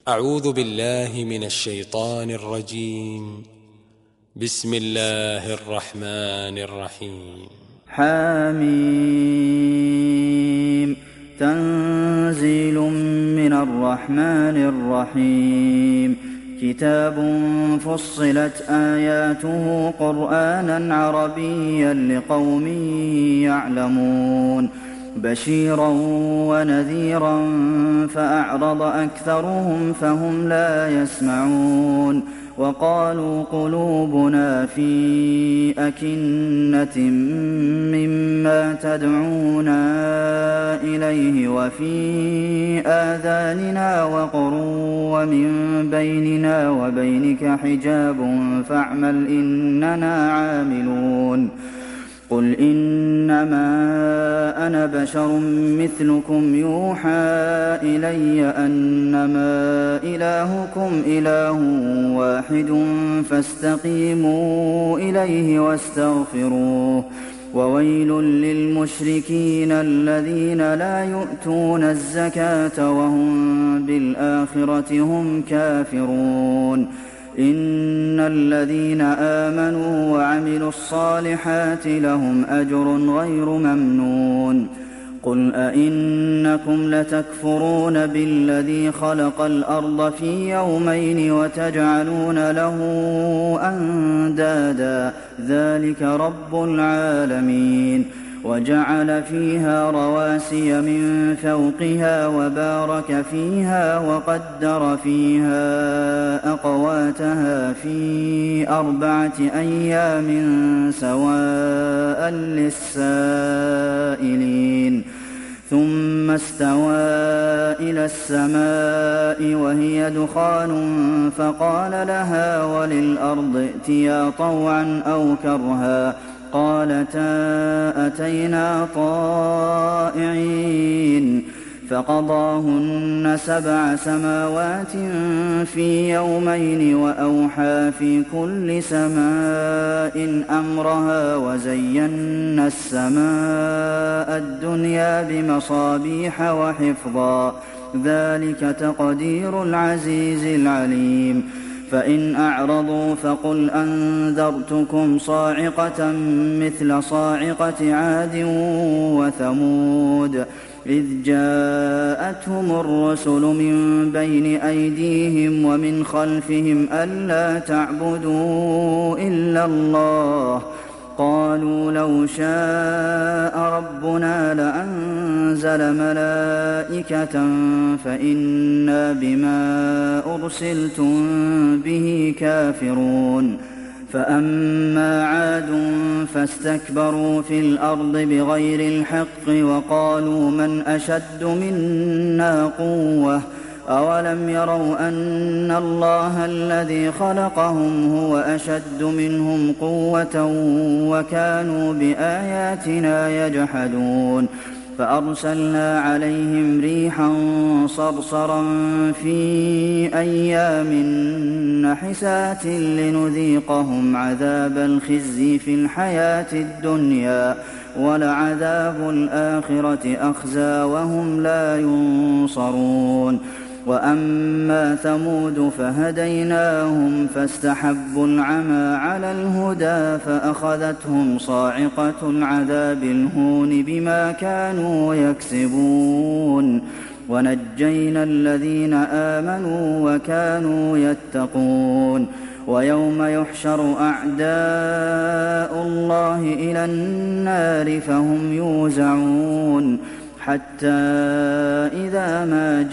أعوذ بالله من الشيطان الرجيم. بسم الله الرحمن الرحيم. حميم. تنزيل من الرحمن الرحيم. كتاب فصلت آياته قرآنا عربيا لقوم يعلمون بشيرا ونذيرا فأعرض أكثرهم فهم لا يسمعون وقالوا قلوبنا في أكنة مما تدعونا إليه وفي آذاننا وقر ومن بيننا وبينك حجاب فاعمل إننا عاملون قل إنما أنا بشر مثلكم يوحى إلي أنما إلهكم إله واحد فاستقيموا إليه واستغفروه وويل للمشركين الذين لا يؤتون الزكاة وهم بالآخرة هم كافرون إن الذين آمنوا وعملوا الصالحات لهم أجر غير ممنون قل أئنكم لتكفرون بالذي خلق الأرض في يومين وتجعلون له أندادا ذلك رب العالمين وجعل فيها رواسي من فوقها وبارك فيها وقدر فيها أقواتها في 4 أيام سواء للسائلين ثم استوى إلى السماء وهي دخان فقال لها وللأرض ائتيا طوعا أو كرها قالتا أتينا طائعين فقضاهن 7 سماوات في يومين وأوحى في كل سماء أمرها وزينا السماء الدنيا بمصابيح وحفظا ذلك تقدير العزيز العليم فإن أعرضوا فقل أنذرتكم صاعقة مثل صاعقة عاد وثمود إذ جاءتهم الرسل من بين أيديهم ومن خلفهم ألا تعبدوا إلا الله قالوا لو شاء ربنا لأنزل ملائكة فإنا بما أرسلتم به كافرون فأما عاد فاستكبروا في الأرض بغير الحق وقالوا من أشد منا قوة أولم يروا أن الله الذي خلقهم هو أشد منهم قوة وكانوا بآياتنا يجحدون فأرسلنا عليهم ريحا صرصرا في أيام نحسات لنذيقهم عذاب الخزي في الحياة الدنيا ولعذاب الآخرة أخزى وهم لا ينصرون وأما ثمود فهديناهم فاستحبوا العمى على الهدى فأخذتهم صاعقة العذاب الهون بما كانوا يكسبون ونجينا الذين آمنوا وكانوا يتقون ويوم يحشر أعداء الله إلى النار فهم يوزعون حتى إذا ما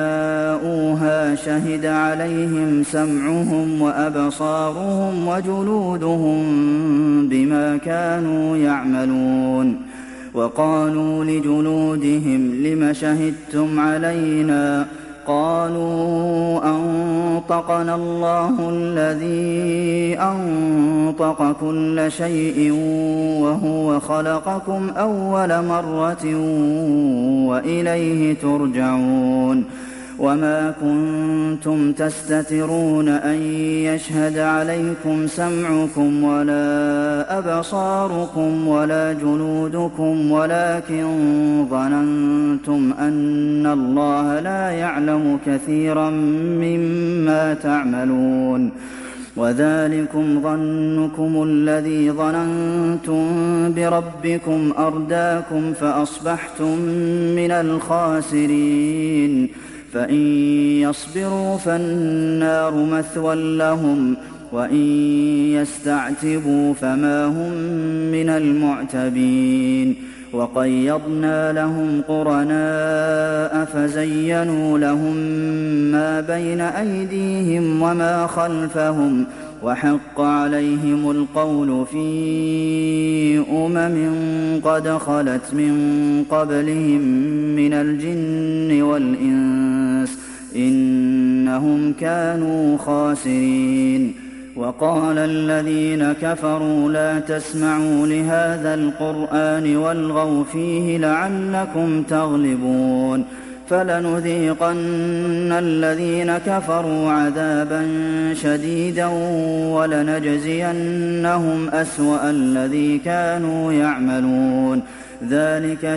جاءوها شهد عليهم سمعهم وأبصارهم وجلودهم بما كانوا يعملون وقالوا لجلودهم لم شهدتم علينا قالوا أنطقنا الله الذي أنطق كل شيء وهو خلقكم أول مرة وإليه ترجعون وما كنتم تستترون أن يشهد عليكم سمعكم ولا أبصاركم ولا جلودكم ولكن ظننتم أن الله لا يعلم كثيرا مما تعملون وذلكم ظنكم الذي ظننتم بربكم أرداكم فأصبحتم من الخاسرين فإن يصبروا فالنار مثوى لهم وإن يستعتبوا فما هم من المعتبين وقيضنا لهم قرناء فزينوا لهم ما بين أيديهم وما خلفهم وحق عليهم القول في قد خلت من قبلهم من الجن والإنس إنهم كانوا خاسرين وقال الذين كفروا لا تسمعوا لهذا القرآن والغوا فيه لعلكم تغلبون فلنذيقن الذين كفروا عذابا شديدا ولنجزينهم أسوأ الذي كانوا يعملون ذلك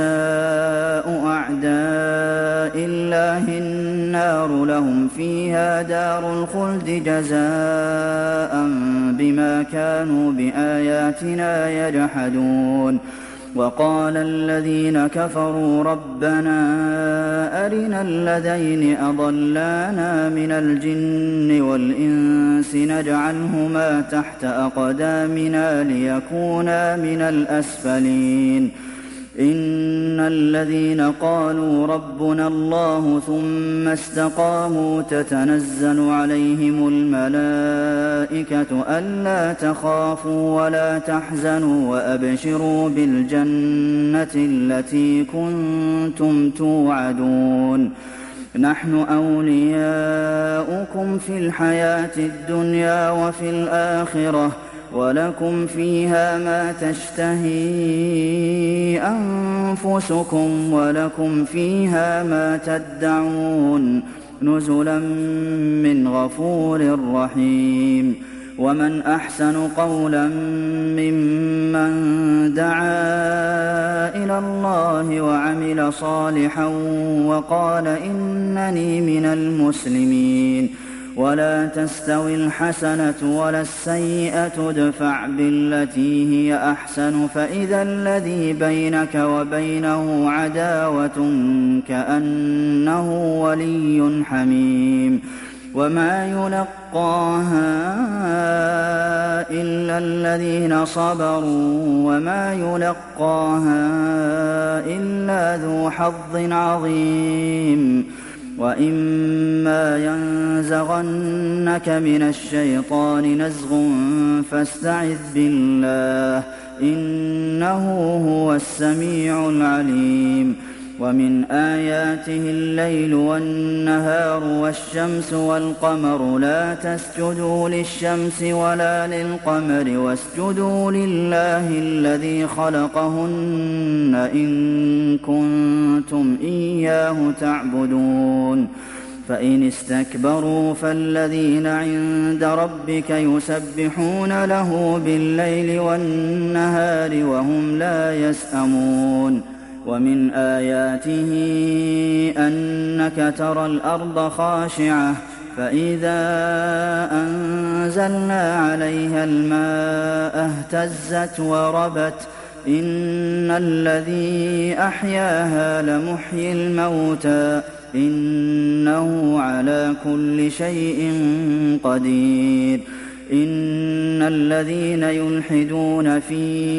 جزاء أعداء الله النار لهم فيها دار الخلد جزاء بما كانوا بآياتنا يجحدون وقال الذين كفروا ربنا أرنا الذين أضلانا من الجن والإنس نجعلهما تحت أقدامنا ليكونا من الأسفلين إن الذين قالوا ربنا الله ثم استقاموا تتنزل عليهم الملائكة ألا تخافوا ولا تحزنوا وأبشروا بالجنة التي كنتم توعدون نحن أولياؤكم في الحياة الدنيا وفي الآخرة ولكم فيها ما تشتهي أنفسكم ولكم فيها ما تدعون نزلا من غفور رحيم ومن أحسن قولا ممن دعا إلى الله وعمل صالحا وقال إنني من المسلمين ولا تستوي الحسنة ولا السيئة ادفع بالتي هي أحسن فإذا الذي بينك وبينه عداوة كأنه ولي حميم وما يلقاها إلا الذين صبروا وما يلقاها إلا ذو حظ عظيم وإما ينزغنك من الشيطان نزغ فاستعذ بالله إنه هو السميع العليم ومن آياته الليل والنهار والشمس والقمر لا تسجدوا للشمس ولا للقمر واسجدوا لله الذي خلقهن إن كنتم إياه تعبدون فإن استكبروا فالذين عند ربك يسبحون له بالليل والنهار وهم لا يسأمون ومن آياته أنك ترى الأرض خاشعة فإذا أنزلنا عليها الماء اهتزت وربت إن الذي أحياها لمحيي الموتى إنه على كل شيء قدير إن الذين يلحدون في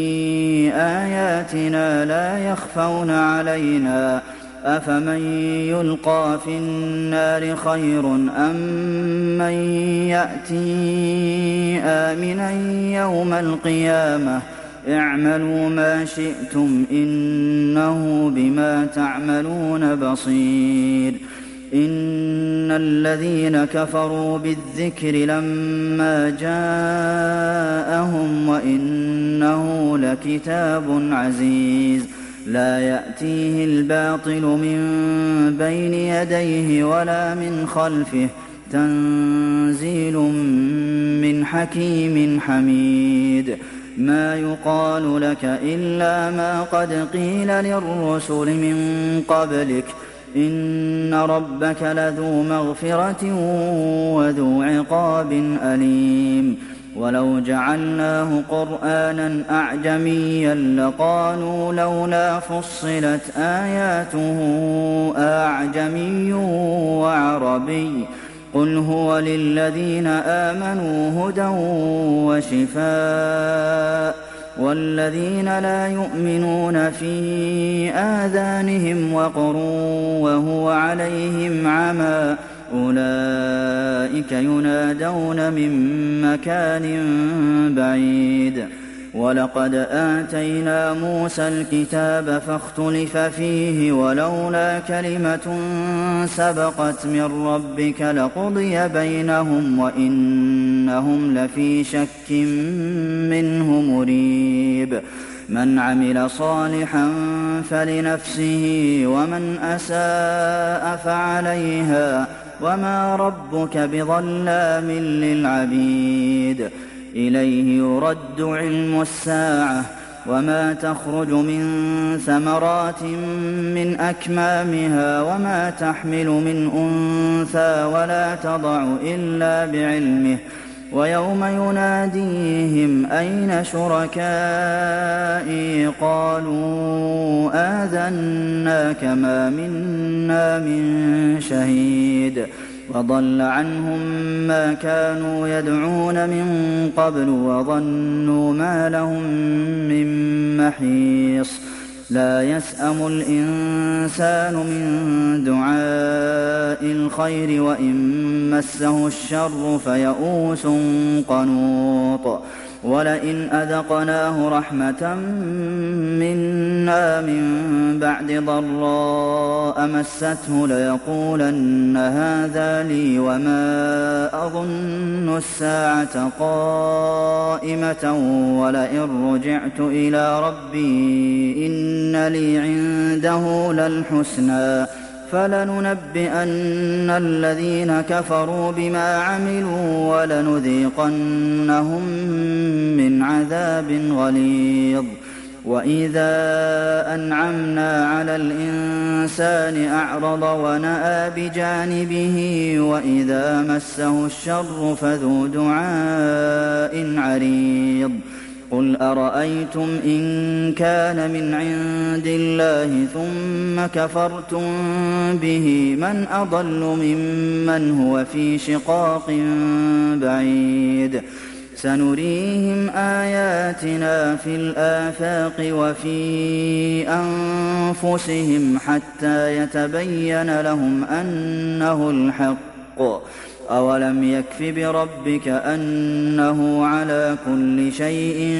آياتنا لا يخفون علينا أفمن يلقى في النار خير أم من يأتي آمنا يوم القيامة اعملوا ما شئتم إنه بما تعملون بصير إن الذين كفروا بالذكر لما جاءهم وإنه لكتاب عزيز لا يأتيه الباطل من بين يديه ولا من خلفه تنزيل من حكيم حميد ما يقال لك إلا ما قد قيل للرسل من قبلك إن ربك لذو مغفرة وذو عقاب أليم ولو جعلناه قرآنا أعجميا لقالوا لولا فصلت آياته أعجمي وعربي قل هو للذين آمنوا هدى وشفاء والذين لا يؤمنون في آذانهم وقر وهو عليهم عمى أولئك ينادون من مكان بعيد ولقد آتينا موسى الكتاب فاختلف فيه ولولا كلمة سبقت من ربك لقضي بينهم وإنهم لفي شك منه مريب من عمل صالحا فلنفسه ومن أساء فعليها وما ربك بظلام للعبيد إليه يرد علم الساعة وما تخرج من ثمرات من أكمامها وما تحمل من أنثى ولا تضع إلا بعلمه ويوم يناديهم أين شركائي قالوا آذناك ما منا من شهيد وضل عنهم ما كانوا يدعون من قبل وظنوا ما لهم من محيص لا يسأم الإنسان من دعاء الخير وإن مسه الشر فيئوس قنوط ولئن أذقناه رحمة منا من بعد ضراء مسته ليقولن هذا لي وما أظن الساعة قائمة ولئن رجعت إلى ربي إن لي عنده للحسنى فلننبئن الذين كفروا بما عملوا ولنذيقنهم من عذاب غليظ وإذا أنعمنا على الإنسان أعرض ونأى بجانبه وإذا مسه الشر فذو دعاء عريض قل أرأيتم إن كان من عند الله ثم كفرتم به من أضل ممن هو في شقاق بعيد سنريهم آياتنا في الآفاق وفي أنفسهم حتى يتبين لهم أنه الحق أولم يكف بربك أنه على كل شيء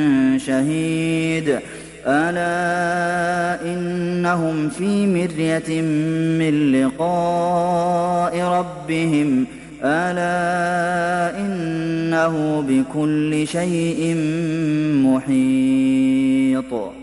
شهيد ألا إنهم في مرية من لقاء ربهم ألا إنه بكل شيء محيط